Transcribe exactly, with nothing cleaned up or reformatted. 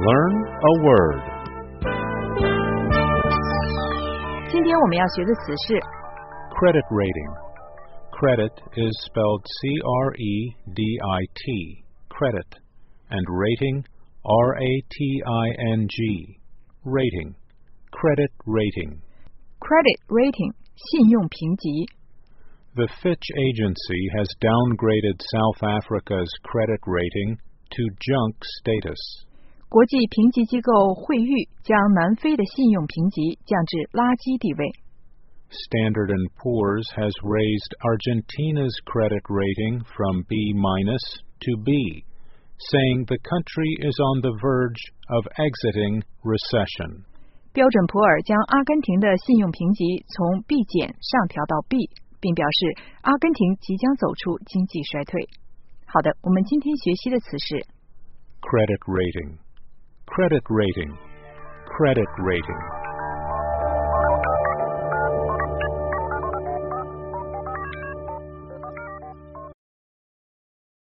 Learn a word. 今天我们要学的词是 Credit rating. Credit is spelled C R E D I T, credit, and rating R A T I N G, rating, credit rating. Credit rating 信用评级 The Fitch Agency has downgraded South Africa's credit rating to junk status. 国际评级机构惠誉将南非的信用评级降至垃圾地位。 Standard and Poor's has raised Argentina's credit rating from B minus to B, saying the country is on the verge of exiting recession. 标准普尔将阿根廷的信用评级从 B 减上调到 B， 并表示阿根廷即将走出经济衰退。好的，我们今天学习的词是 Credit rating. Credit rating. Credit rating.